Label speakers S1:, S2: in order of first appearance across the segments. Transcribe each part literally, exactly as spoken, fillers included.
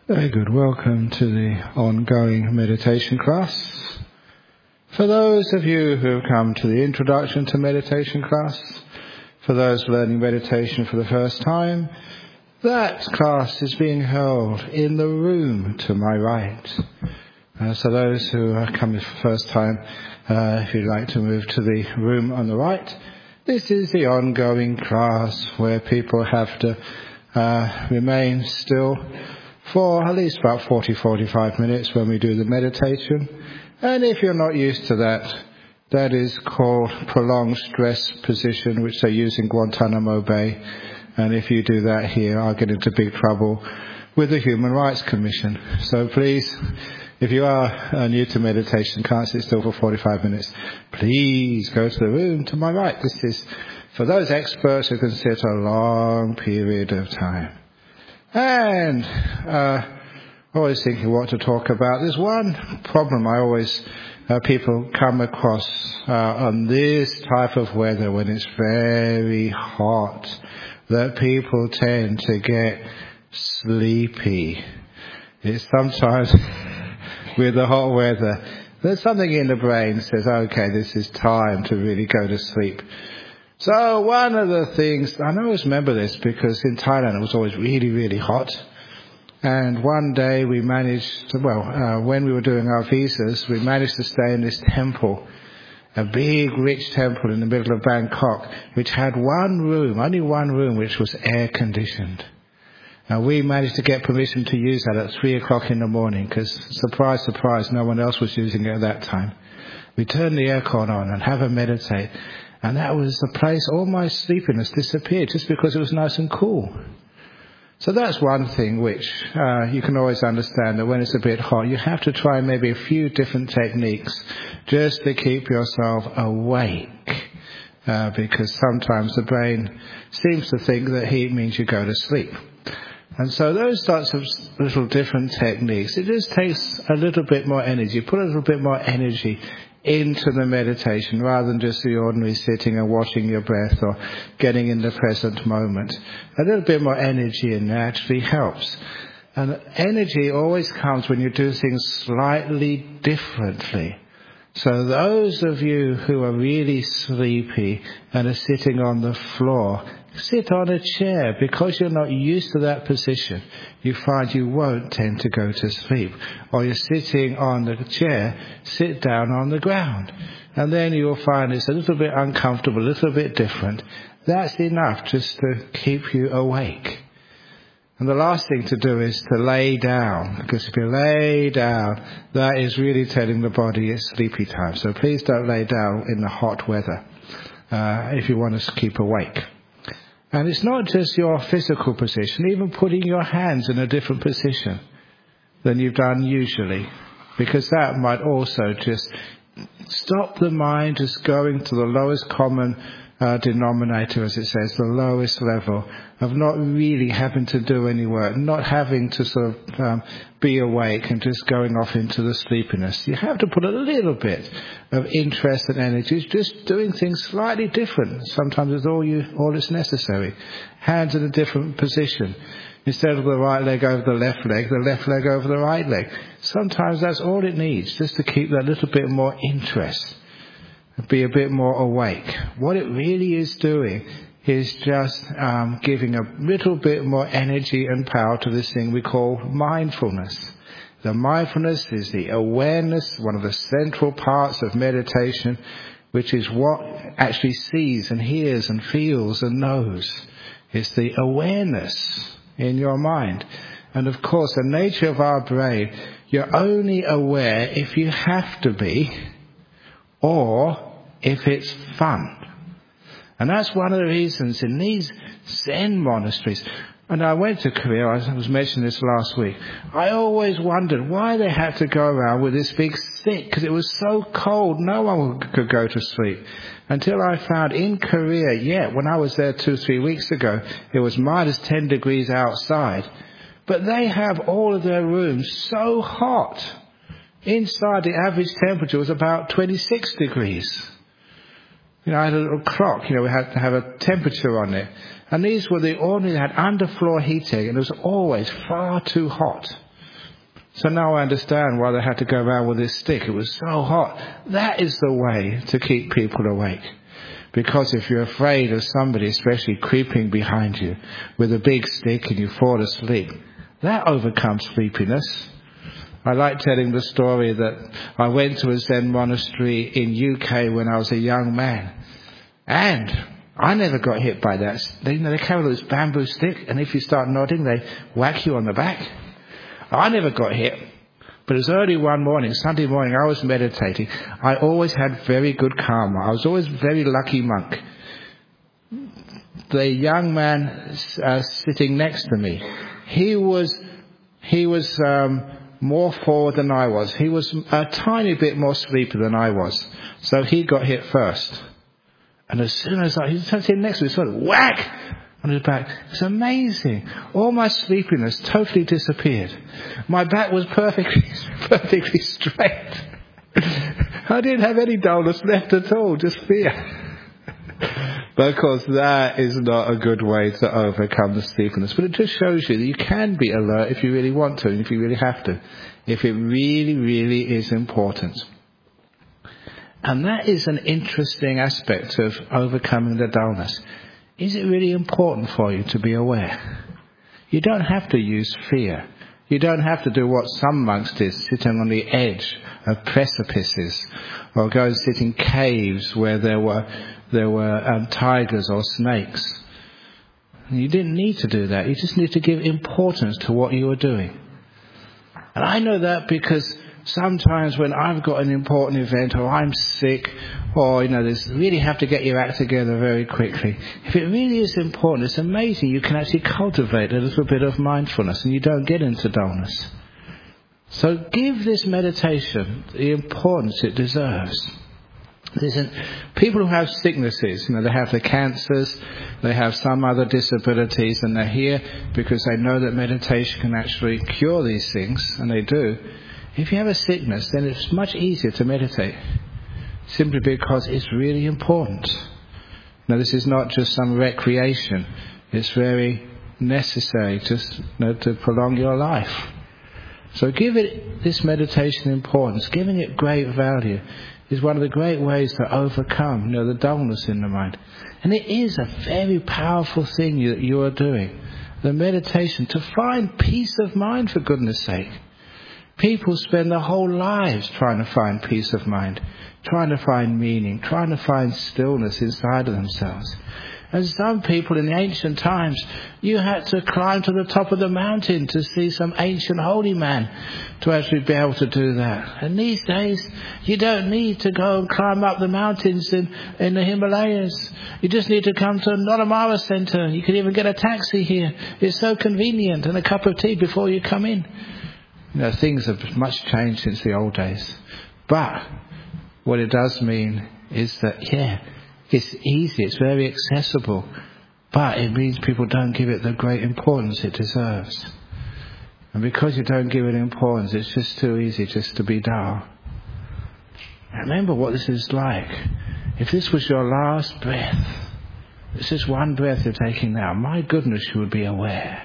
S1: Very good. Welcome to the ongoing meditation class. For those of you who have come to the introduction to meditation class, for those learning meditation for the first time, that class is being held in the room to my right. Uh, so those who are coming for the first time, uh, if you'd like to move to the room on the right, this is the ongoing class where people have to uh, remain still for at least about forty to forty-five minutes when we do the meditation. And if you're not used to that, that is called prolonged stress position, which they use in Guantanamo Bay. And if you do that here, I'll get into big trouble with the Human Rights Commission. So please, if you are uh, new to meditation, can't sit still for forty-five minutes, please go to the room to my right. This is for those experts who can sit a long period of time. And uh, always thinking what to talk about. There's one problem I always uh, people come across uh, on this type of weather when it's very hot, that people tend to get sleepy. It's sometimes with the hot weather, there's something in the brain that says, okay, this is time to really go to sleep. So one of the things, I always remember this because in Thailand it was always really, really hot. And one day we managed, to, well, uh, when we were doing our visas, we managed to stay in this temple, a big, rich temple in the middle of Bangkok, which had one room, only one room, which was air-conditioned. Now we managed to get permission to use that at three o'clock in the morning because, surprise, surprise, no one else was using it at that time. We turned the aircon on and have a meditate. And that was the place, all my sleepiness disappeared just because it was nice and cool. So that's one thing which uh, you can always understand, that when it's a bit hot, you have to try maybe a few different techniques just to keep yourself awake. Uh, because sometimes the brain seems to think that heat means you go to sleep. And so those sorts of little different techniques, it just takes a little bit more energy, put a little bit more energy into the meditation rather than just the ordinary sitting and watching your breath or getting in the present moment. A little bit more energy in there actually helps. And energy always comes when you do things slightly differently. So those of you who are really sleepy and are sitting on the floor, sit on a chair. Because you're not used to that position, you find you won't tend to go to sleep. Or you're sitting on the chair, sit down on the ground. And then you'll find it's a little bit uncomfortable, a little bit different. That's enough just to keep you awake. And the last thing to do is to lay down, because if you lay down, that is really telling the body it's sleepy time. So please don't lay down in the hot weather uh, if you want to keep awake. And it's not just your physical position, even putting your hands in a different position than you've done usually, because that might also just stop the mind just going to the lowest common Uh, denominator, as it says, the lowest level of not really having to do any work, not having to sort of um, be awake and just going off into the sleepiness. You have to put a little bit of interest and energy, just doing things slightly different. Sometimes it's all you, all that's necessary. Hands in a different position. Instead of the right leg over the left leg, the left leg over the right leg. Sometimes that's all it needs, just to keep that little bit more interest. Be a bit more awake. What it really is doing is just um, giving a little bit more energy and power to this thing we call mindfulness. The mindfulness is the awareness, one of the central parts of meditation, which is what actually sees and hears and feels and knows. It's the awareness in your mind. And of course, the nature of our brain, you're only aware if you have to be, or if it's fun. And that's one of the reasons in these Zen monasteries, and I went to Korea, I was mentioning this last week, I always wondered why they had to go around with this big stick, because it was so cold, no one could go to sleep. Until I found in Korea, yeah, when I was there two, three weeks ago, it was minus ten degrees outside, but they have all of their rooms so hot. Inside, the average temperature was about twenty-six degrees. You know, I had a little clock, you know, we had to have a temperature on it. And these were the ordinary, they had underfloor heating, and it was always far too hot. So now I understand why they had to go around with this stick. It was so hot. That is the way to keep people awake. Because if you're afraid of somebody, especially creeping behind you with a big stick and you fall asleep, that overcomes sleepiness. I like telling the story that I went to a Zen monastery in U K when I was a young man. And I never got hit by that. They, you know, they carry this bamboo stick, and if you start nodding, they whack you on the back. I never got hit. But it was early one morning, Sunday morning, I was meditating. I always had very good karma. I was always a very lucky monk. The young man uh, sitting next to me, he was, he was um, more forward than I was. He was a tiny bit more sleepy than I was. So he got hit first. And as soon as I, he was sitting next to me, sort of whack on his back. It's amazing. All my sleepiness totally disappeared. My back was perfectly, perfectly straight. I didn't have any dullness left at all, just fear. But of course, that is not a good way to overcome the sleepiness. But it just shows you that you can be alert if you really want to, and if you really have to. If it really, really is important. And that is an interesting aspect of overcoming the dullness. Is it really important for you to be aware? You don't have to use fear. You don't have to do what some monks did, sitting on the edge of precipices, or go and sit in caves where there were there were um, tigers or snakes. You didn't need to do that. You just need to give importance to what you were doing. And I know that because sometimes when I've got an important event, or I'm sick, or, you know, there's really have to get your act together very quickly. If it really is important, it's amazing. You can actually cultivate a little bit of mindfulness and you don't get into dullness. So give this meditation the importance it deserves. Listen, people who have sicknesses, you know, they have the cancers, they have some other disabilities, and they're here because they know that meditation can actually cure these things, and they do. If you have a sickness, then it's much easier to meditate, simply because it's really important. Now, this is not just some recreation. It's very necessary to, you know, to prolong your life. So give it this meditation importance. Giving it great value is one of the great ways to overcome, you know, the dullness in the mind. And it is a very powerful thing you, you are doing. The meditation, to find peace of mind, for goodness sake. People spend their whole lives trying to find peace of mind, trying to find meaning, trying to find stillness inside of themselves. And some people in the ancient times, you had to climb to the top of the mountain to see some ancient holy man to actually be able to do that. And these days, you don't need to go and climb up the mountains in, in the Himalayas. You just need to come to Noramara Center. You can even get a taxi here. It's so convenient, and a cup of tea before you come in. You know, things have much changed since the old days. But what it does mean is that, yeah, it's easy, it's very accessible, but it means people don't give it the great importance it deserves. And because you don't give it importance, it's just too easy just to be dull. Remember what this is like. If this was your last breath, this is one breath you're taking now, my goodness, you would be aware.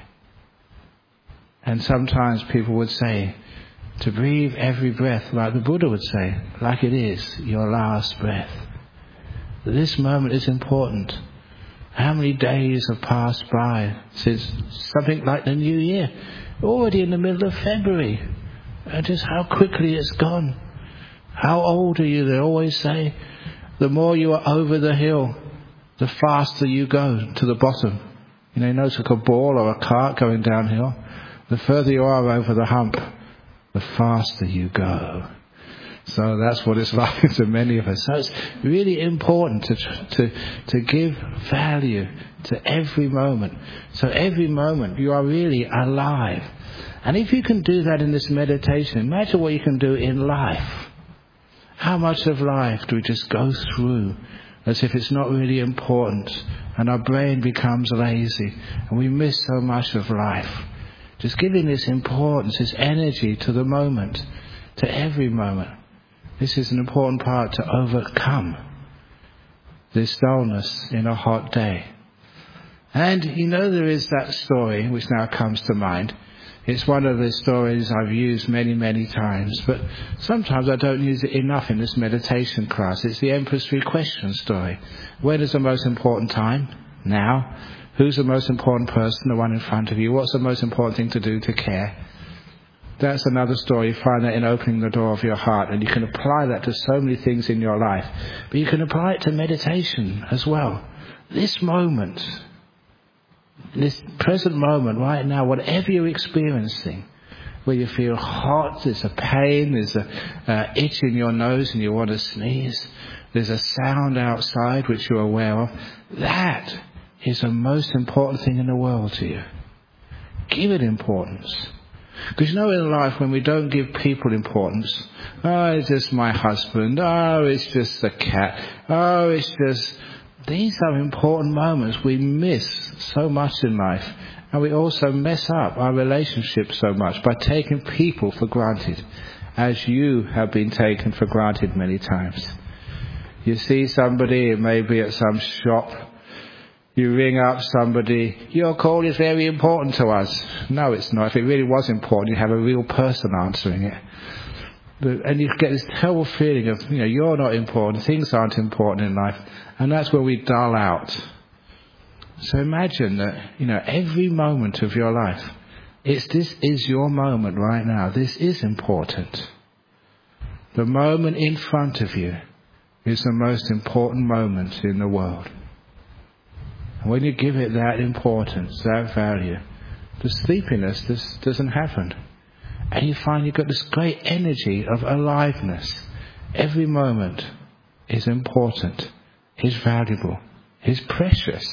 S1: And sometimes people would say, to breathe every breath, like the Buddha would say, like it is your last breath. This moment is important. How many days have passed by since something like the New Year? Already in the middle of February. And just how quickly it's gone. How old are you? They always say, the more you are over the hill, the faster you go to the bottom. You know, you know, it's like a ball or a cart going downhill. The further you are over the hump, the faster you go. So that's what it's like to many of us. So it's really important to to to give value to every moment. So every moment you are really alive. And if you can do that in this meditation, imagine what you can do in life. How much of life do we just go through as if it's not really important, and our brain becomes lazy and we miss so much of life. Just giving this importance, this energy to the moment, to every moment. This is an important part to overcome this dullness in a hot day. And you know there is that story which now comes to mind. It's one of the stories I've used many, many times, but sometimes I don't use it enough in this meditation class. It's the Emperor's Three Questions story. When is the most important time? Now. Who's the most important person? The one in front of you. What's the most important thing to do to care? That's another story. You find that in opening the door of your heart, and you can apply that to so many things in your life. But you can apply it to meditation as well. This moment, this present moment right now, whatever you're experiencing, where you feel hot, there's a pain, there's a uh, itch in your nose and you want to sneeze, there's a sound outside which you're aware of, that is the most important thing in the world to you. Give it importance. Because you know, in life, when we don't give people importance, oh, it's just my husband, oh, it's just the cat, oh, it's just... These are important moments. We miss so much in life. And we also mess up our relationships so much by taking people for granted, as you have been taken for granted many times. You see somebody, it may be at some shop, you ring up somebody, your call is very important to us. No, it's not. If it really was important, you'd have a real person answering it. But, and you get this terrible feeling of, you know, you're not important, things aren't important in life. And that's where we dull out. So imagine that, you know, every moment of your life, it's this is your moment right now. This is important. The moment in front of you is the most important moment in the world. And when you give it that importance, that value, the sleepiness just doesn't happen. And you find you've got this great energy of aliveness. Every moment is important, is valuable, is precious.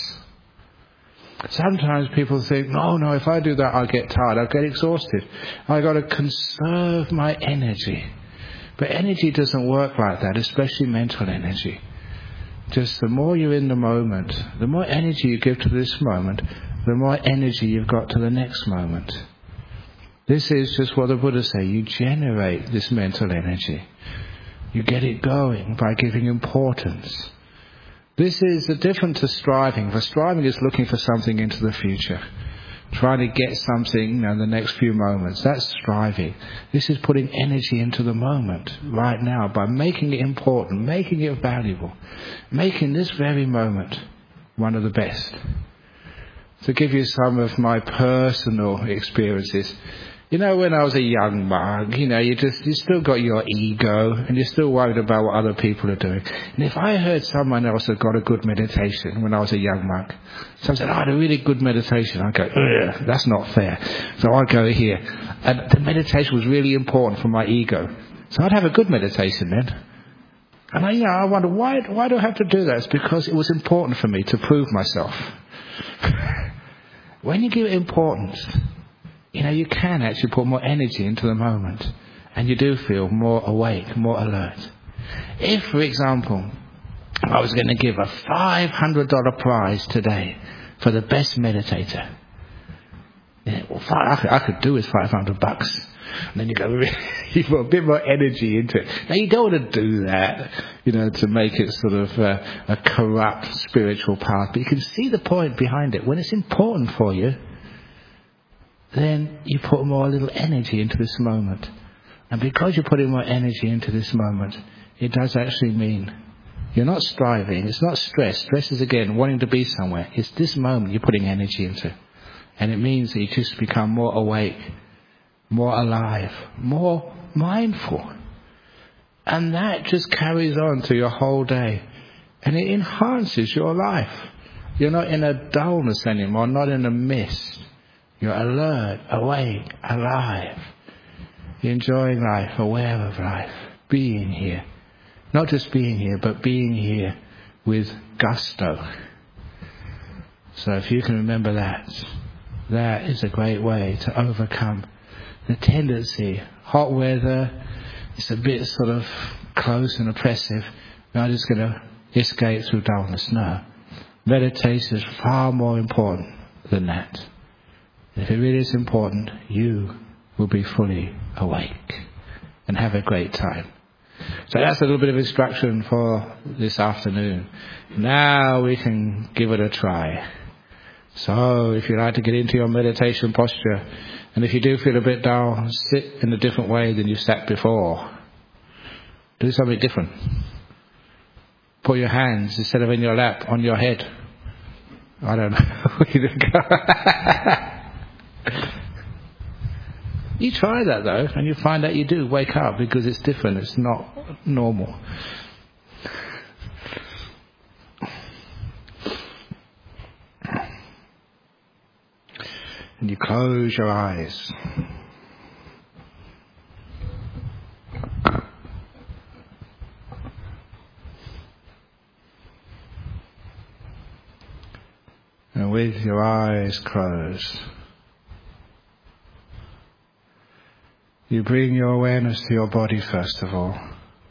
S1: Sometimes people think, no, no, if I do that, I'll get tired, I'll get exhausted. I've got to conserve my energy. But energy doesn't work like that, especially mental energy. Just the more you're in the moment, the more energy you give to this moment, the more energy you've got to the next moment. This is just what the Buddha said. You generate this mental energy. You get it going by giving importance. This is different to striving. For striving is looking for something into the future. Trying to get something, you know, in the next few moments. That's striving. This is putting energy into the moment right now by making it important, making it valuable, making this very moment one of the best. To give you some of my personal experiences, you know, when I was a young monk, you know, you just, you still got your ego and you're still worried about what other people are doing. And if I heard someone else had got a good meditation when I was a young monk, someone said, oh, I had a really good meditation, I'd go, ugh, that's not fair. So I'd go here. And the meditation was really important for my ego. So I'd have a good meditation then. And I, you know, I wonder, why, why do I have to do that? It's because it was important for me to prove myself. When you give it importance, you know, you can actually put more energy into the moment. And you do feel more awake, more alert. If, for example, I was going to give a five hundred dollars prize today for the best meditator, yeah, well, I could, I could do with five hundred bucks. And then you go, you put a bit more energy into it. Now, you don't want to do that, you know, to make it sort of a, a corrupt spiritual path. But you can see the point behind it. When it's important for you, then you put more little energy into this moment. And because you're putting more energy into this moment, it does actually mean you're not striving. It's not stress. Stress is, again, wanting to be somewhere. It's this moment you're putting energy into. And it means that you just become more awake, more alive, more mindful. And that just carries on to your whole day. And it enhances your life. You're not in a dullness anymore, not in a mist. You're alert, awake, alive. You're enjoying life, aware of life, being here. Not just being here, but being here with gusto. So if you can remember that, that is a great way to overcome the tendency. Hot weather, it's a bit sort of close and oppressive. I'm just going to escape through dullness. No. Meditation is far more important than that. If it really is important, you will be fully awake and have a great time. So that's a little bit of instruction for this afternoon. Now we can give it a try. So if you like to get into your meditation posture, and if you do feel a bit dull, sit in a different way than you sat before. Do something different. Put your hands, instead of in your lap, on your head. I don't know. You try that though, and you find that you do wake up, because it's different. It's not normal. And you close your eyes. And with your eyes closed, you bring your awareness to your body first of all.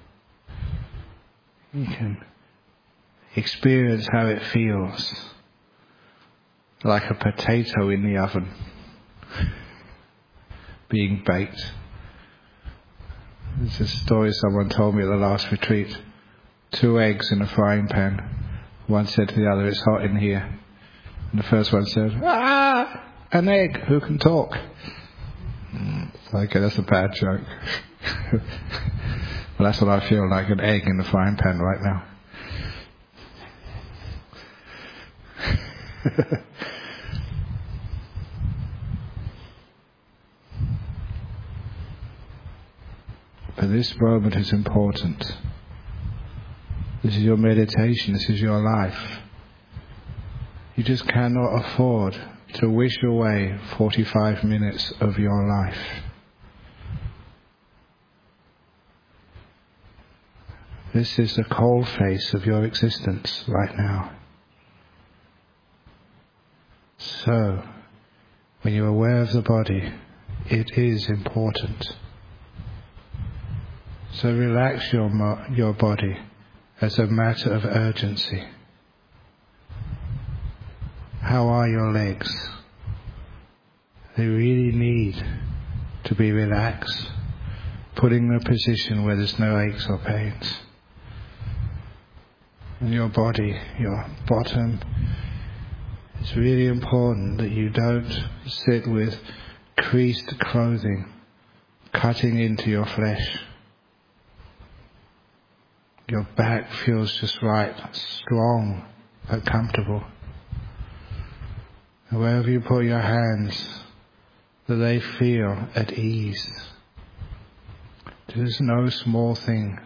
S1: You can experience how it feels. Like a potato in the oven, being baked. There's a story someone told me at the last retreat. Two eggs in a frying pan. One said to the other, "It's hot in here." And the first one said, "Ah, an egg, who can talk?" It's like, okay, that's a bad joke. Well, that's what I feel like, an egg in the frying pan right now. But this moment is important. This is your meditation, this is your life. You just cannot afford to wish away forty-five minutes of your life. This is the cold face of your existence right now. So, when you're aware of the body, it is important. So relax your mo- your body as a matter of urgency. How are your legs? They really need to be relaxed, putting in a position where there's no aches or pains. And your body, your bottom, it's really important that you don't sit with creased clothing cutting into your flesh. Your back feels just right, strong but comfortable. And wherever you put your hands, that they feel at ease. There's no small thing.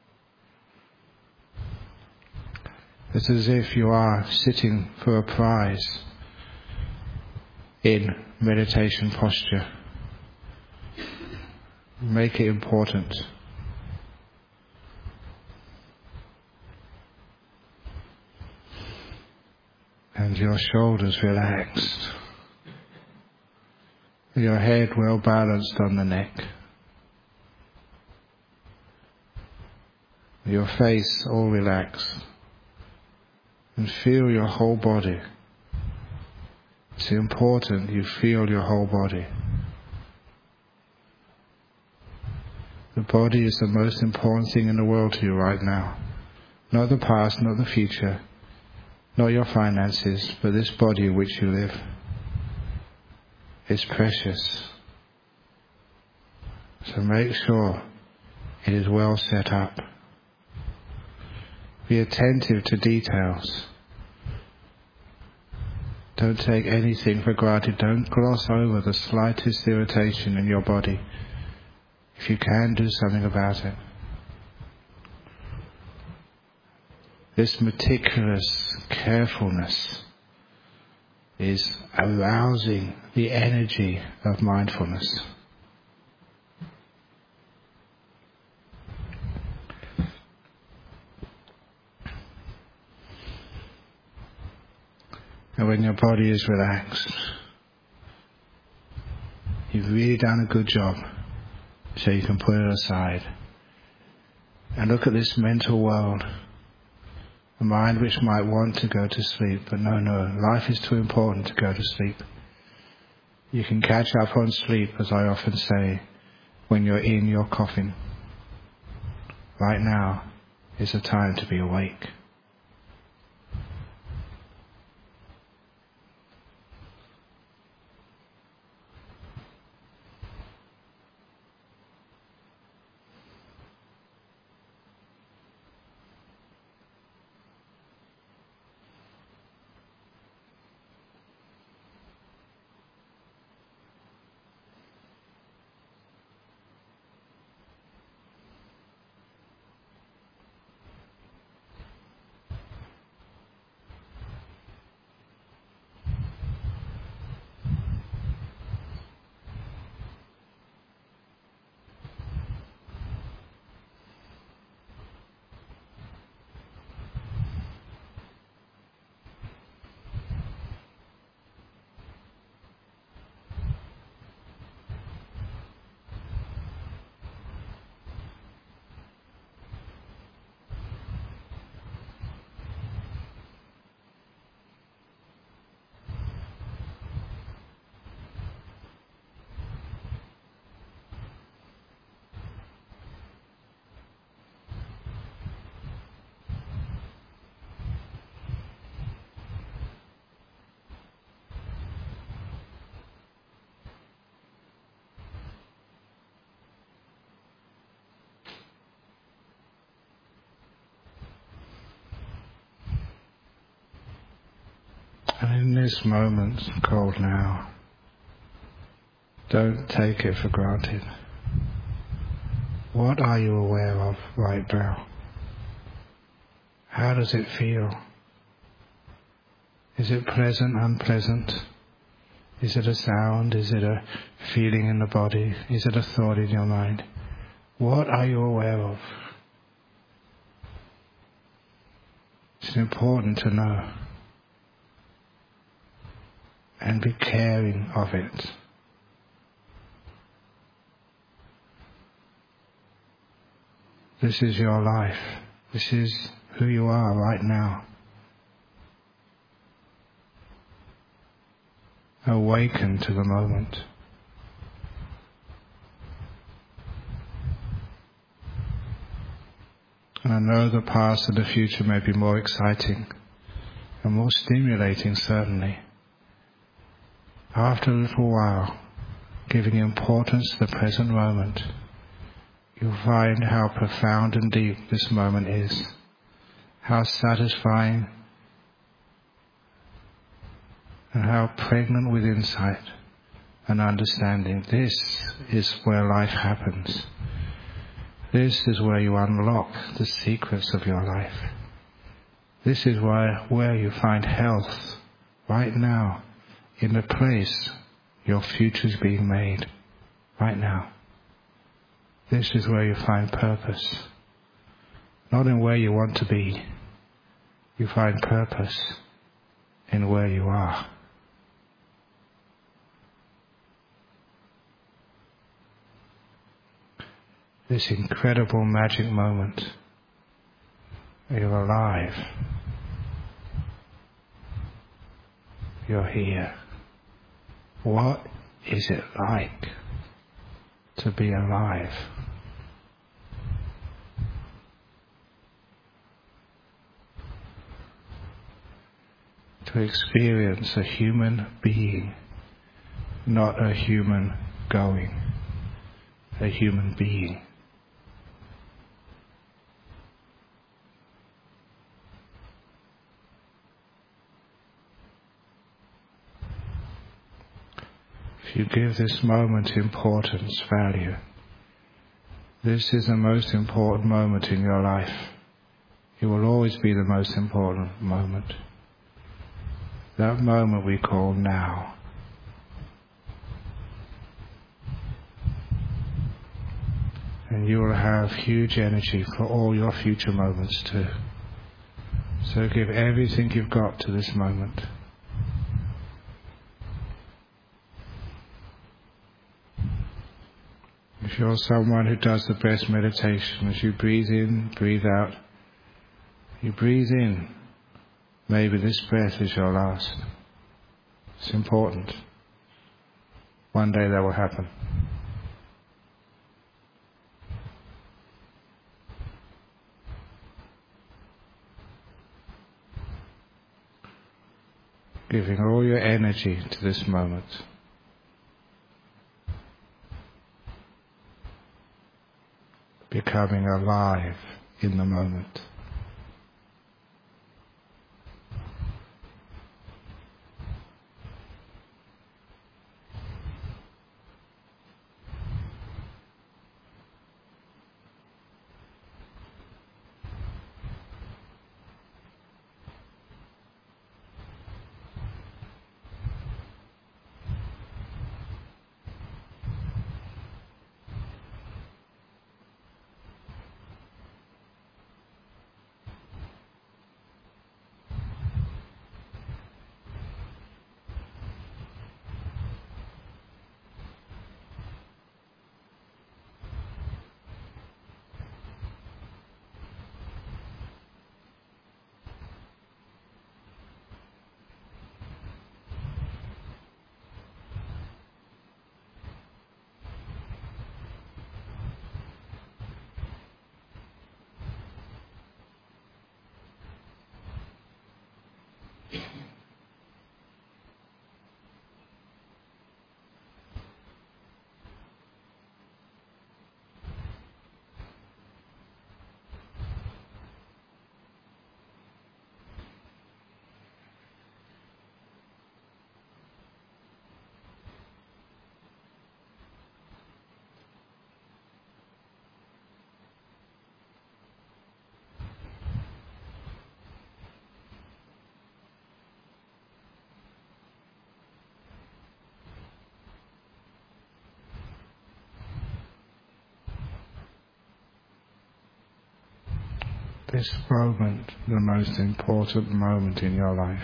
S1: It's as if you are sitting for a prize in meditation posture. Make it important. And your shoulders relaxed. Your head well balanced on the neck. Your face all relaxed. And feel your whole body. It's important you feel your whole body. The body is the most important thing in the world to you right now. Not the past, not the future. Not your finances, but this body in which you live. It's precious. So make sure it is well set up. Be attentive to details. Don't take anything for granted. Don't gloss over the slightest irritation in your body. If you can, do something about it. This meticulous carefulness is arousing the energy of mindfulness. And when your body is relaxed, you've really done a good job, so you can put it aside and look at this mental world. A mind which might want to go to sleep, but no, no, life is too important to go to sleep. You can catch up on sleep, as I often say, when you're in your coffin. Right now is the time to be awake. And in this moment called now, don't take it for granted. What are you aware of right now? How does it feel? Is it pleasant, unpleasant? Is it a sound? Is it a feeling in the body? Is it a thought in your mind? What are you aware of? It's important to know and be caring of it. This is your life. This is who you are right now. Awaken to the moment. And I know the past and the future may be more exciting and more stimulating, certainly. After a little while, giving importance to the present moment, you'll find how profound and deep this moment is, how satisfying and how pregnant with insight and understanding. This is where life happens. This is where you unlock the secrets of your life. This is where, where you find health right now, in the place your future is being made right now. This is where you find purpose. Not in where you want to be. You find purpose in where you are. This incredible magic moment. You're alive. You're here. What is it like to be alive? To experience a human being, not a human going, a human being. If you give this moment importance, value, this is the most important moment in your life. It will always be the most important moment. That moment we call now. And you will have huge energy for all your future moments too. So give everything you've got to this moment. If you're someone who does the best meditation, as you breathe in, breathe out, you breathe in, maybe this breath is your last. It's important. One day that will happen. Giving all your energy to this moment. Becoming alive in the moment. this moment the most important moment in your life.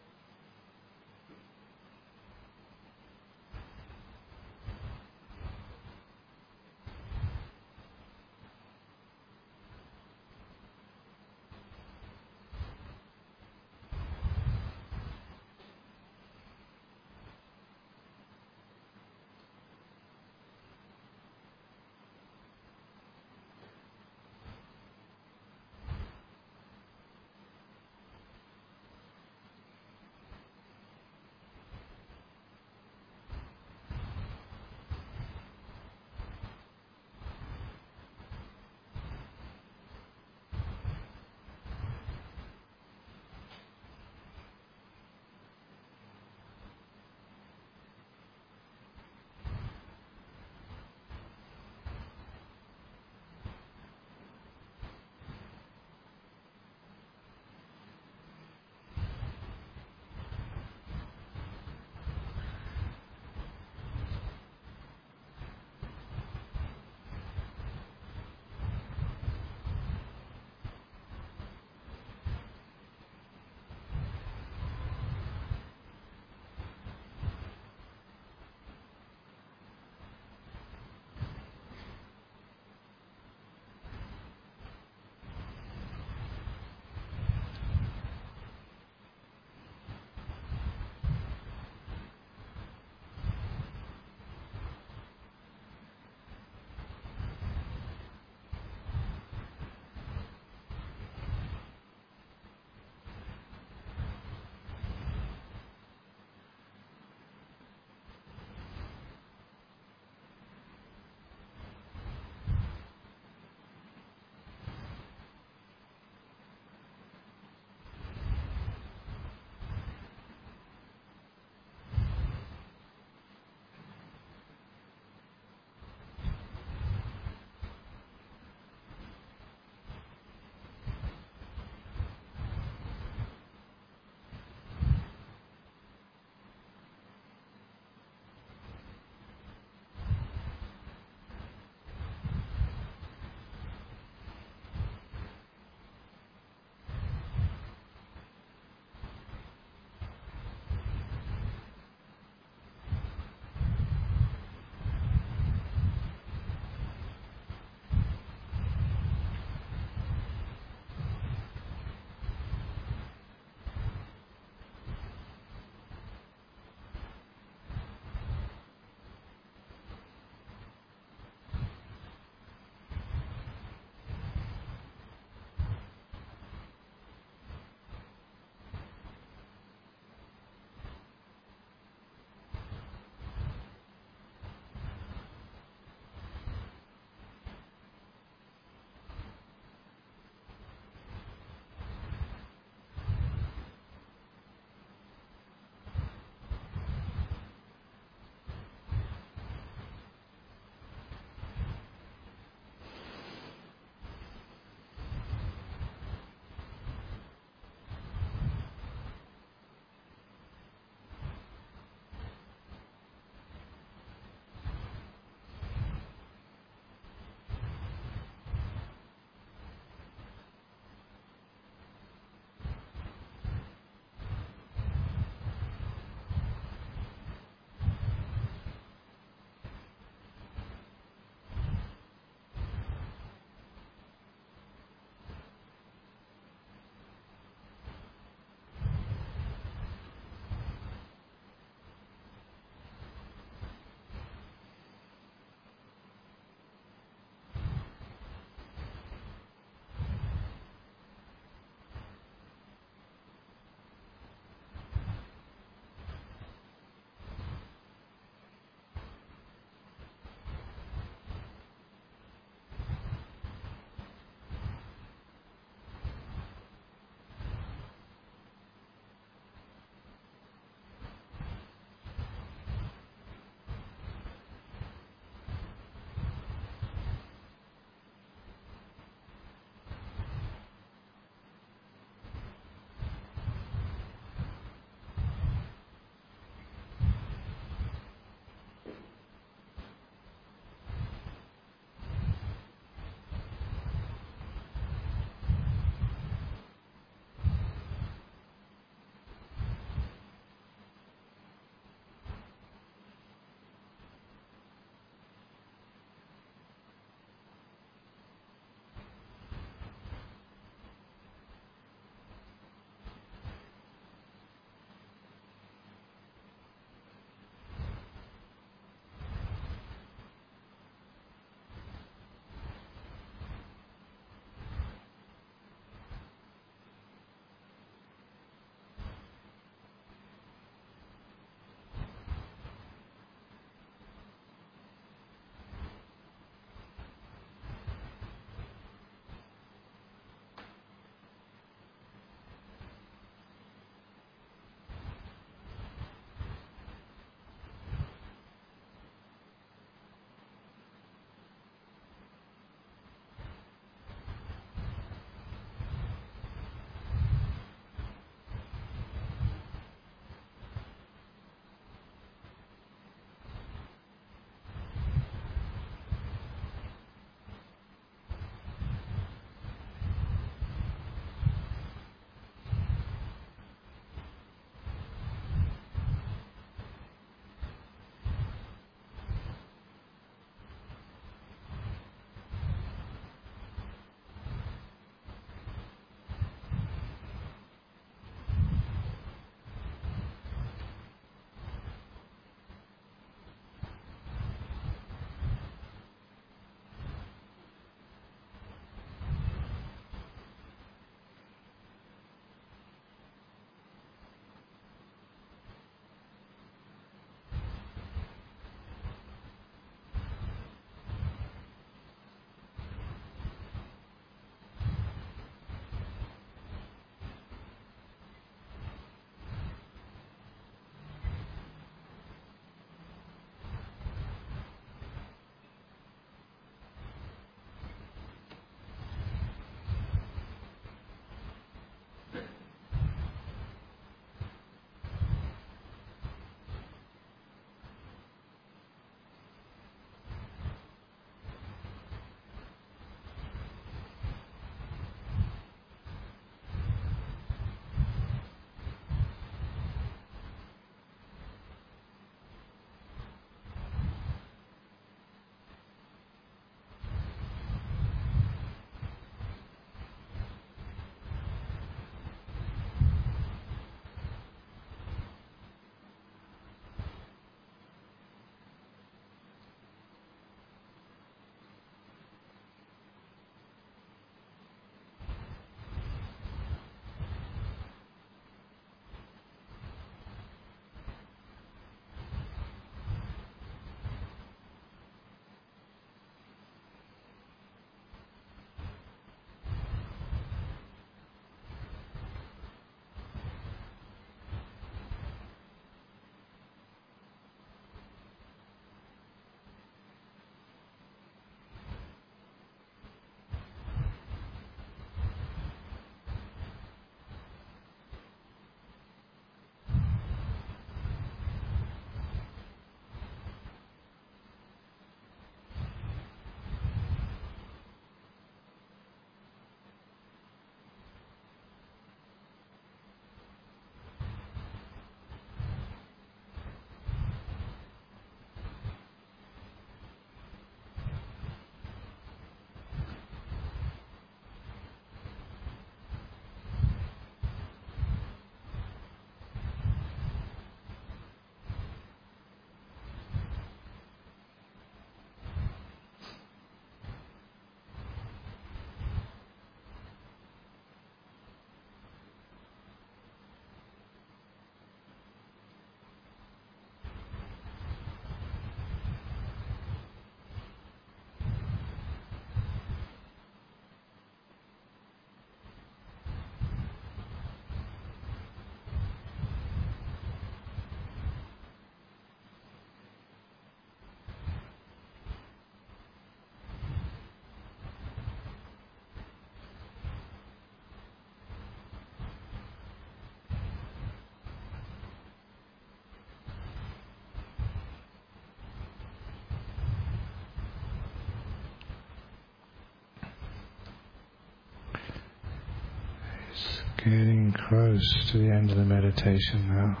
S1: Getting close to the end of the meditation now.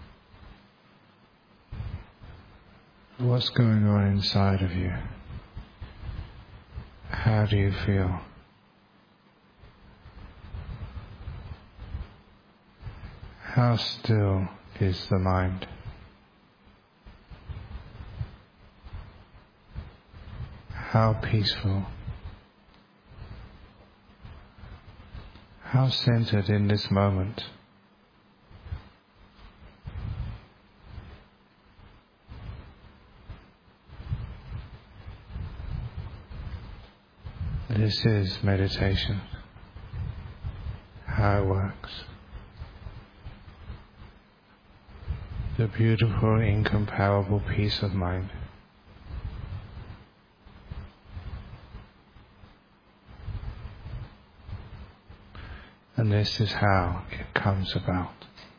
S1: What's going on inside of you? How do you feel? How still is the mind? How peaceful? How centered in this moment? This is meditation. How it works. The beautiful, incomparable peace of mind. And this is how it comes about.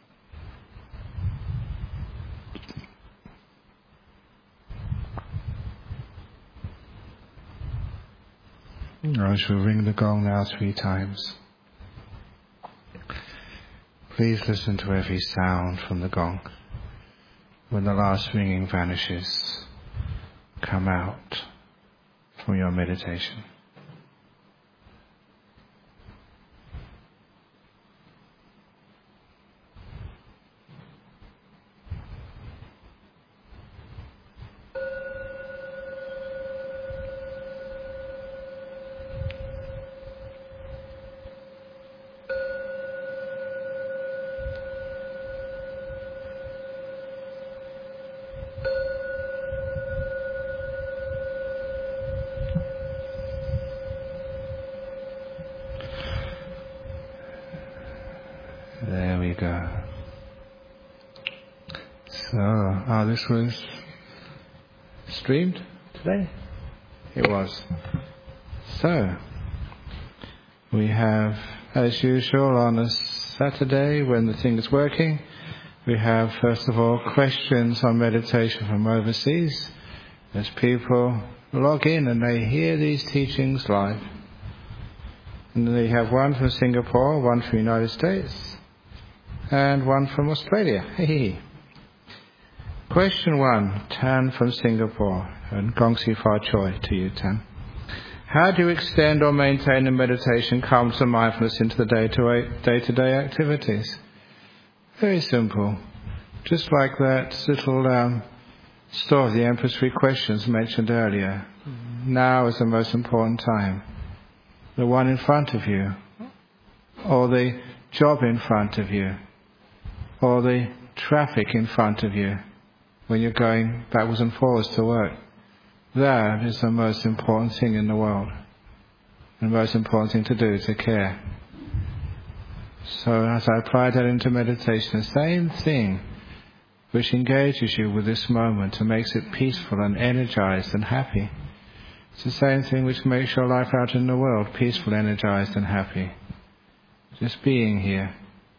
S1: I shall ring the gong now three times. Please listen to every sound from the gong. When the last ringing vanishes, come out from your meditation. There we go. So, oh, this was streamed today? It was. So, we have, as usual, on a Saturday when the thing is working, we have, first of all, questions on meditation from overseas. As people log in and they hear these teachings live. And they have one from Singapore, one from the United States, and one from Australia. Hey. Question one, Tan from Singapore, and Gong Si Fa Choi to you, Tan. How do you extend or maintain the meditation, calmness and mindfulness into the day-to-day activities? Very simple. Just like that little um, story of the Emperor's Three Questions mentioned earlier. Now is the most important time. The one in front of you, or the job in front of you, or the traffic in front of you when you're going backwards and forwards to work. That is the most important thing in the world. The most important thing to do is to care. So as I apply that into meditation, the same thing which engages you with this moment and makes it peaceful and energized and happy. It's the same thing which makes your life out in the world peaceful, energized and happy. Just being here.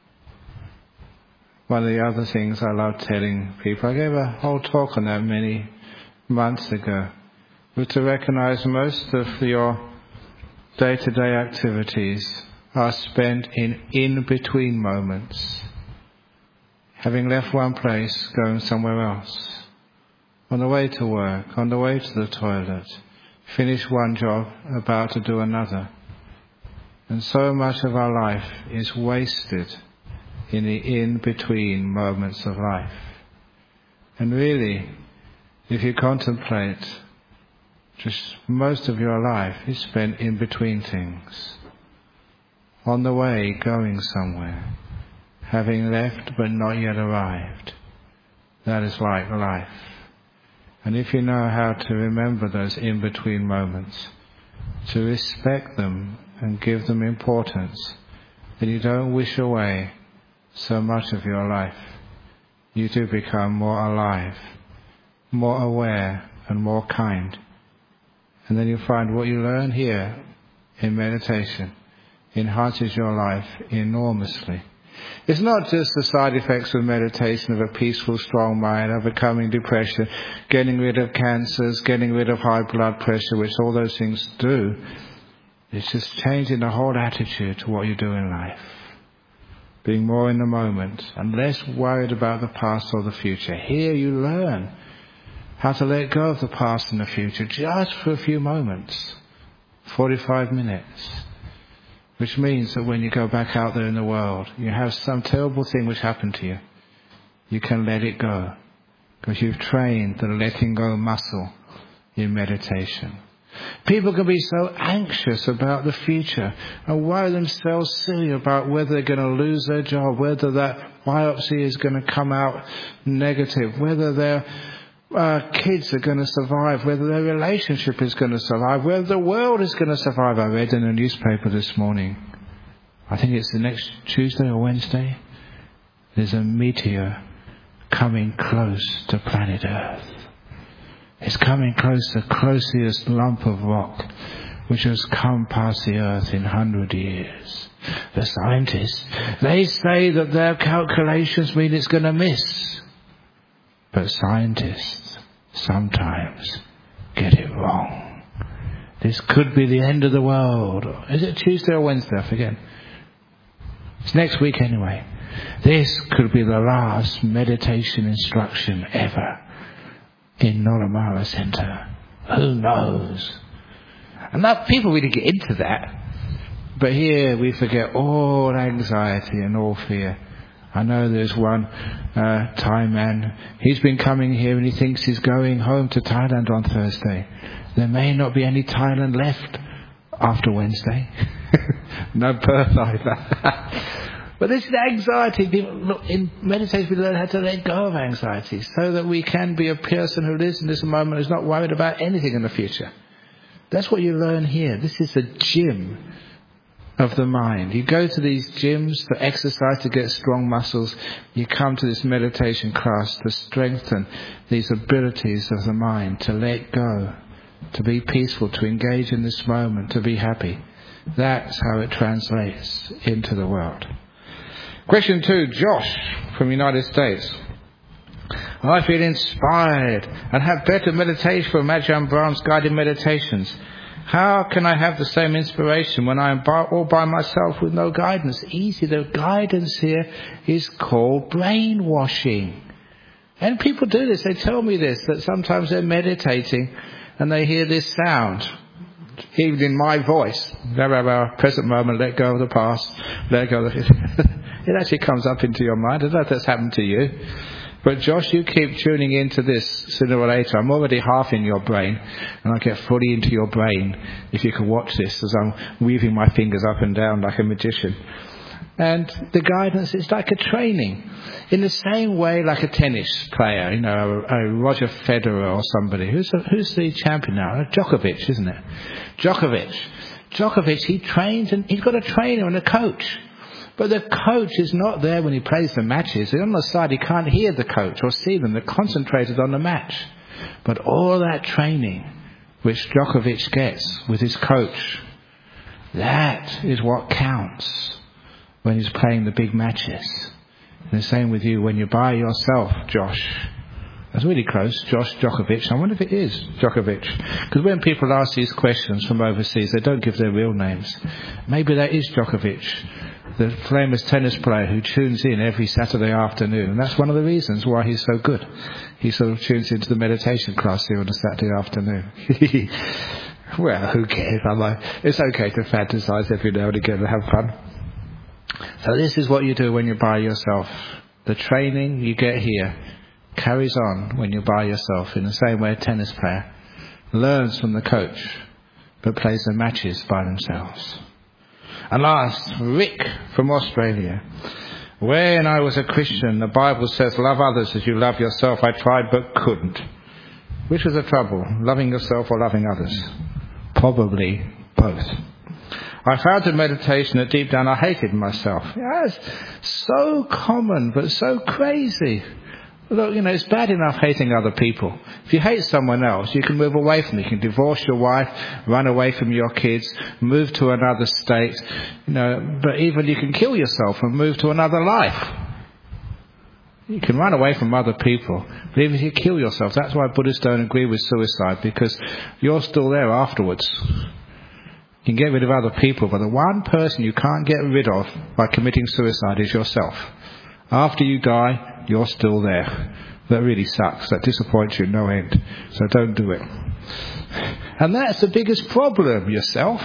S1: One of the other things I love telling people, I gave a whole talk on that many months ago, was to recognize most of your day-to-day activities are spent in in-between moments. Having left one place, going somewhere else. On the way to work, on the way to the toilet, finish one job, about to do another. And so much of our life is wasted in the in-between moments of life. And really, if you contemplate, just most of your life is spent in between things. On the way, going somewhere. Having left but not yet arrived. That is like life. And if you know how to remember those in-between moments, to respect them and give them importance, then you don't wish away so much of your life. You do become more alive, more aware and more kind. And then you find what you learn here in meditation enhances your life enormously. It's not just the side effects of meditation of a peaceful, strong mind, overcoming depression, getting rid of cancers, getting rid of high blood pressure, which all those things do. It's just changing the whole attitude to what you do in life. being more in the moment and less worried about the past or the future. Here you learn how to let go of the past and the future just for a few moments, forty-five minutes, which means that when you go back out there in the world, you have some terrible thing which happened to you, you can let it go because you've trained the letting go muscle in meditation. People can be so anxious about the future and worry themselves silly about whether they're going to lose their job, whether that biopsy is going to come out negative, whether their uh, kids are going to survive, whether their relationship is going to survive, whether the world is going to survive. I read in a newspaper this morning, I think it's the next Tuesday or Wednesday, there's a meteor coming close to planet Earth. It's coming close to the closest lump of rock which has come past the Earth in one hundred years. The scientists, they say that their calculations mean it's going to miss. But scientists sometimes get it wrong. This could be the end of the world. Is it Tuesday or Wednesday? I forget. It's next week anyway. This could be the last meditation instruction ever in Nolamara Center. Who knows? And now people really get into that. But here we forget all anxiety and all fear. I know there's one uh, Thai man. He's been coming here and he thinks he's going home to Thailand on Thursday. There may not be any Thailand left after Wednesday. No birth either. But this is anxiety. People, look, in meditation we learn how to let go of anxiety so that we can be a person who lives in this moment, who's not worried about anything in the future. That's what you learn here. This is a gym of the mind. You go to these gyms to exercise to get strong muscles. You come to this meditation class to strengthen these abilities of the mind, to let go, to be peaceful, to engage in this moment, to be happy. That's how it translates into the world. Question two, Josh from the United States. I feel inspired and have better meditation from Ajahn Brahm's guided meditations. How can I have the same inspiration when I am by, all by myself with no guidance? Easy. The guidance here is called brainwashing. And people do this. They tell me this, that sometimes they're meditating and they hear this sound. Even in my voice. Present moment, let go of the past. Let go of the It actually comes up into your mind. I don't know if that's happened to you. But Josh, you keep tuning into this sooner or later. I'm already half in your brain, and I get fully into your brain if you can watch this as I'm weaving my fingers up and down like a magician. And the guidance is like a training. In the same way like a tennis player, you know, a, a Roger Federer or somebody. Who's the, who's the champion now? Djokovic, isn't it? Djokovic. Djokovic, he trains and he's got a trainer and a coach. But the coach is not there when he plays the matches. On the side, he can't hear the coach or see them. They're concentrated on the match. But all that training which Djokovic gets with his coach, that is what counts when he's playing the big matches. And the same with you when you're by yourself, Josh. That's really close, Josh Djokovic. I wonder if it is Djokovic. Because when people ask these questions from overseas, they don't give their real names. Maybe that is Djokovic, the famous tennis player who tunes in every Saturday afternoon. And that's one of the reasons why he's so good. He sort of tunes into the meditation class here on a Saturday afternoon. Well, who cares? I'm like, it's okay to fantasize every now and again and have fun. So this is what you do when you're by yourself. The training you get here carries on when you're by yourself, in the same way a tennis player learns from the coach but plays the matches by themselves. And last, Rick from Australia. When I was a Christian, the Bible says, love others as you love yourself. I tried but couldn't. Which was the trouble, loving yourself or loving others? Probably both. I found in meditation that deep down I hated myself. Yes, so common but so crazy. Look, you know, it's bad enough hating other people. If you hate someone else, you can move away from them. You can divorce your wife, run away from your kids, move to another state, you know, but even you can kill yourself and move to another life. You can run away from other people, but even if you kill yourself, that's why Buddhists don't agree with suicide, because you're still there afterwards. You can get rid of other people, but the one person you can't get rid of by committing suicide is yourself. After you die, you're still there. That really sucks. That disappoints you no end. So don't do it. And that's the biggest problem, yourself.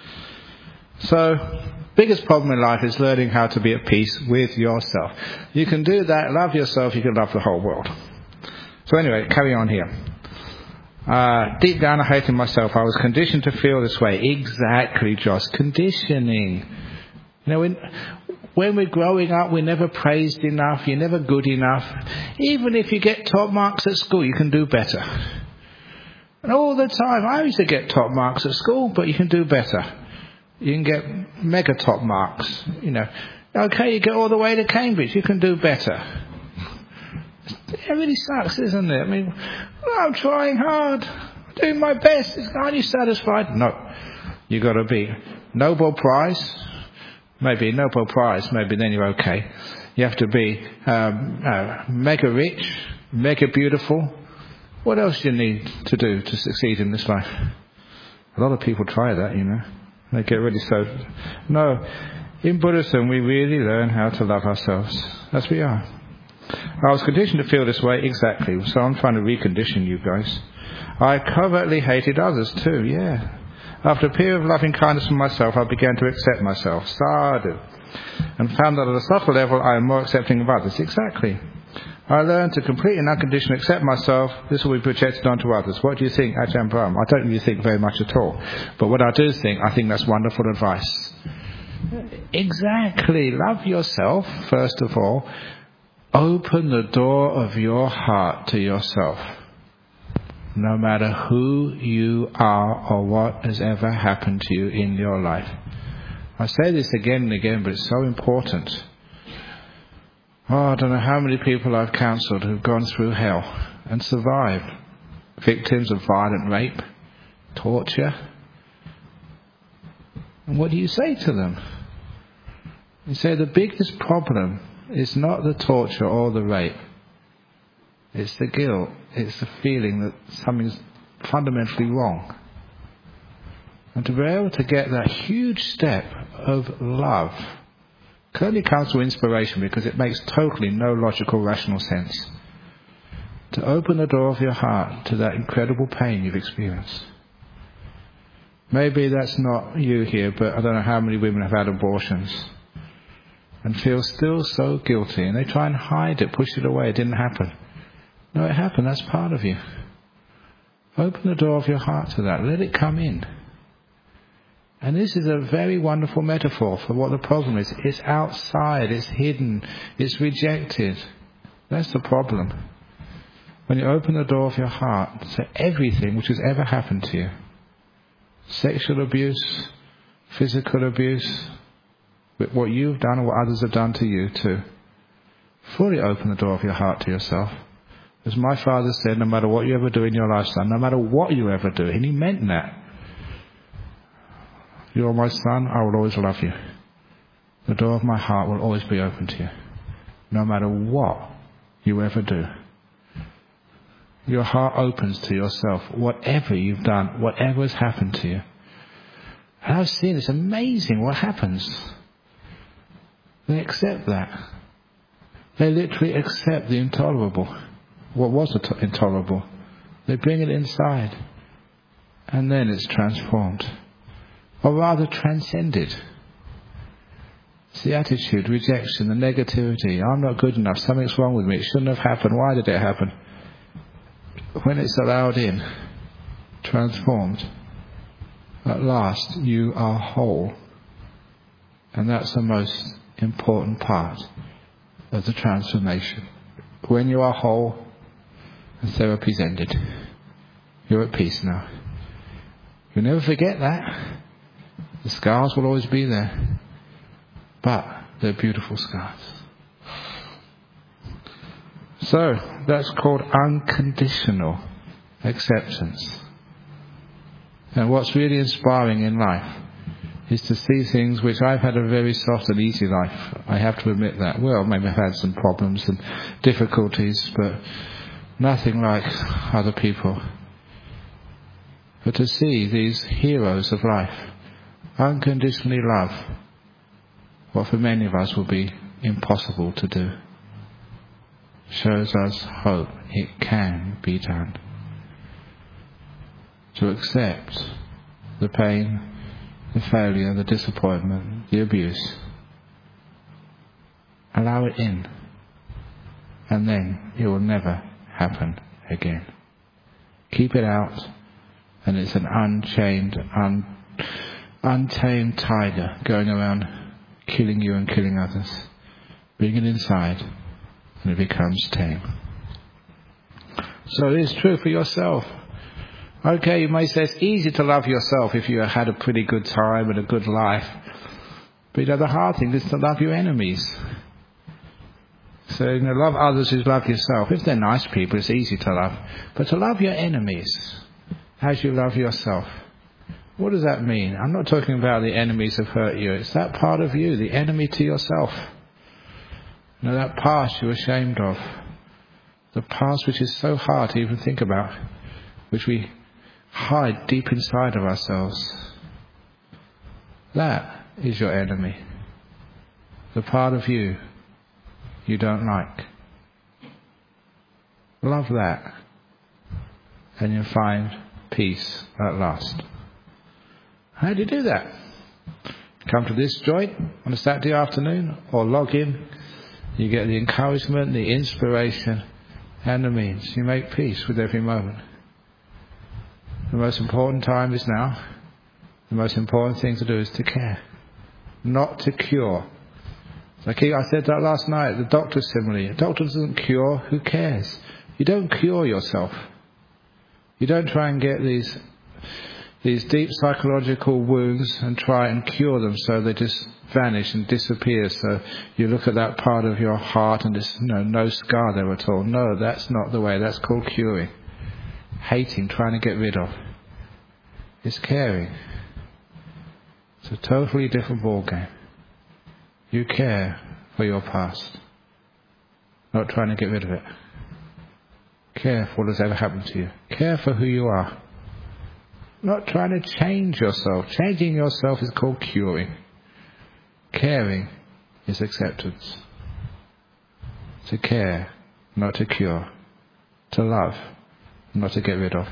S1: So, biggest problem in life is learning how to be at peace with yourself. You can do that, love yourself, you can love the whole world. So anyway, carry on here. Uh, deep down I hated myself. I was conditioned to feel this way. Exactly, Josh. Conditioning. You know, when, when we're growing up, we're never praised enough. You're never good enough. Even if you get top marks at school, you can do better. And all the time, I used to get top marks at school, but you can do better. You can get mega top marks. You know, okay, you get all the way to Cambridge, you can do better. It really sucks, isn't it? I mean, well, I'm trying hard, I'm doing my best. Aren't you satisfied? No. You got to be Nobel Prize, maybe Nobel Prize, maybe then you're okay. You have to be um, uh, mega rich, mega beautiful. What else do you need to do to succeed in this life? A lot of people try that, you know. They get really so... No, in Buddhism we really learn how to love ourselves as we are. I was conditioned to feel this way, exactly, so I'm trying to recondition you guys. I covertly hated others too, yeah. After a period of loving kindness for myself, I began to accept myself, sadhu, and found that at a subtle level I am more accepting of others, exactly. I learned to completely and unconditionally accept myself. This will be projected onto others. What do you think, Ajahn Brahm? I don't really think very much at all. But what I do think, I think that's wonderful advice. Exactly. Love yourself, first of all. Open the door of your heart to yourself. No matter who you are or what has ever happened to you in your life. I say this again and again, but it's so important. Oh, I don't know how many people I've counselled who've gone through hell and survived. Victims of violent rape, torture. And what do you say to them? You say the biggest problem is not the torture or the rape. It's the guilt. It's the feeling that something's fundamentally wrong. And to be able to get that huge step of love can only come through inspiration, because it makes totally no logical, rational sense. To open the door of your heart to that incredible pain you've experienced. Maybe that's not you here, but I don't know how many women have had abortions and feel still so guilty, and they try and hide it, push it away. It didn't happen. No, it happened. That's part of you. Open the door of your heart to that. Let it come in. And this is a very wonderful metaphor for what the problem is. It's outside, it's hidden, it's rejected. That's the problem. When you open the door of your heart to everything which has ever happened to you, sexual abuse, physical abuse, what you've done and what others have done to you too, fully open the door of your heart to yourself. As my father said, no matter what you ever do in your lifetime, no matter what you ever do, and he meant that. You're my son, I will always love you. The door of my heart will always be open to you. No matter what you ever do. Your heart opens to yourself, whatever you've done, whatever has happened to you. And I've seen it's amazing what happens. They accept that. They literally accept the intolerable. What was intolerable? They bring it inside. And then it's transformed. Or rather transcended. It's the attitude, rejection, the negativity. I'm not good enough, something's wrong with me, it shouldn't have happened, why did it happen? When it's allowed in, transformed, at last you are whole. And that's the most important part of the transformation. When you are whole, the therapy's ended. You're at peace now. You'll never forget that. The scars will always be there, but they're beautiful scars. So, that's called unconditional acceptance. And what's really inspiring in life is to see things which I've had a very soft and easy life. I have to admit that. Well, maybe I've had some problems and difficulties, but nothing like other people. But to see these heroes of life, unconditionally love what for many of us will be impossible to do. Shows us hope. It can be done. To accept the pain, the failure, the disappointment, the abuse. Allow it in. And then it will never happen again. Keep it out, and it's an unchained, un, untamed tiger going around killing you and killing others. Bring it inside, and it becomes tame. So it is true for yourself. Okay, you may say it's easy to love yourself if you had a pretty good time and a good life. But you know, the hard thing is to love your enemies. So, you know, love others as love yourself. If they're nice people, it's easy to love. But to love your enemies as you love yourself. What does that mean? I'm not talking about the enemies who've hurt you. It's that part of you, the enemy to yourself. You know, that past you're ashamed of. The past which is so hard to even think about. Which we hide deep inside of ourselves. That is your enemy. The part of you you don't like. Love that, and you'll find peace at last. How do you do that? Come to this joint on a Saturday afternoon, or log in. You get the encouragement, the inspiration, and the means. You make peace with every moment. The most important time is now. The most important thing to do is to care, not to cure. I said that last night, the doctor simile. A doctor doesn't cure, who cares? You don't cure yourself. You don't try and get these these deep psychological wounds and try and cure them so they just vanish and disappear. So you look at that part of your heart and there's no, no scar there at all. No, that's not the way. That's called curing. Hating, trying to get rid of. It's caring. It's a totally different ballgame. You care for your past, not trying to get rid of it. Care for what has ever happened to you. Care for who you are, not trying to change yourself. Changing yourself is called curing. Caring is acceptance. To care, not to cure. To love, not to get rid of.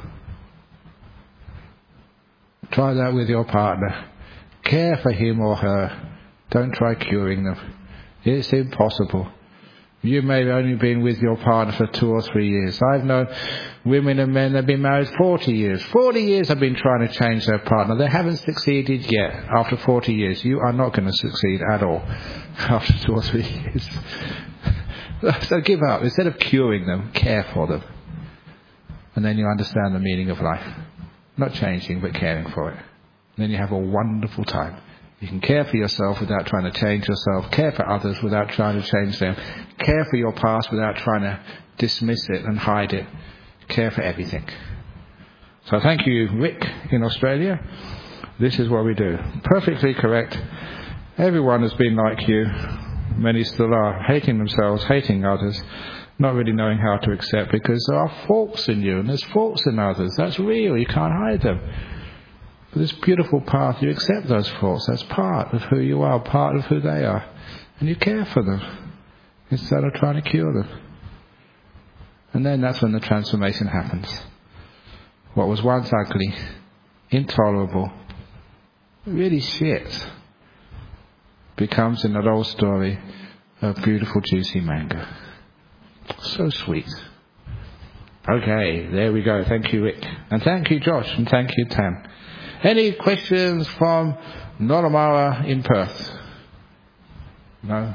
S1: Try that with your partner. Care for him or her. Don't try curing them. It's impossible. You may have only been with your partner for two or three years. I've known women and men that have been married forty years. forty years have been trying to change their partner. They haven't succeeded yet. After forty years, you are not going to succeed at all after two or three years. So give up. Instead of curing them, care for them. And then you understand the meaning of life. Not changing, but caring for it. And then you have a wonderful time. You can care for yourself without trying to change yourself. Care for others without trying to change them. Care for your past without trying to dismiss it and hide it. Care for everything. So thank you, Rick, in Australia. This is what we do. Perfectly correct. Everyone has been like you. Many still are. Hating themselves, hating others. Not really knowing how to accept because there are faults in you and there's faults in others. That's real. You can't hide them. This beautiful path, you accept those faults. That's part of who you are, part of who they are. And you care for them instead of trying to cure them. And then that's when the transformation happens. What was once ugly, intolerable, really shit, becomes in that old story a beautiful juicy mango. So sweet. Okay, there we go. Thank you, Rick. And thank you, Josh. And thank you, Tam. Any questions from Noramara in Perth? No?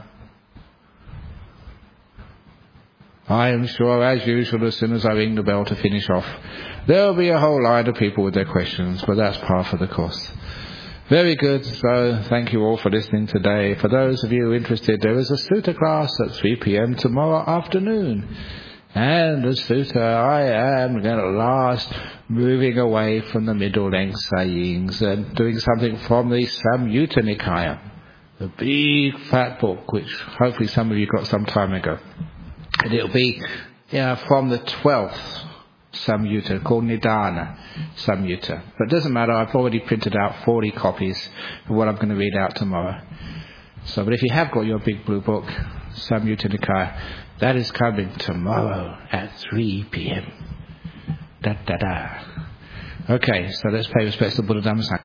S1: I am sure, as usual, as soon as I ring the bell to finish off, there will be a whole line of people with their questions, but that's part of the course. Very good. So thank you all for listening today. For those of you interested, there is a Sutta class at three p.m. tomorrow afternoon. And as Sutta, I am going to last moving away from the middle-length sayings and doing something from the Samyutta Nikaya, the big fat book, which hopefully some of you got some time ago. And it'll be you know, from the twelfth Samyutta, called Nidana Samyutta. But it doesn't matter, I've already printed out forty copies of what I'm going to read out tomorrow. So, but if you have got your big blue book, Samyutta Nikaya, that is coming tomorrow at three p.m. Da da da. Okay, so let's pay respects to Buddha Dhamma Sangha.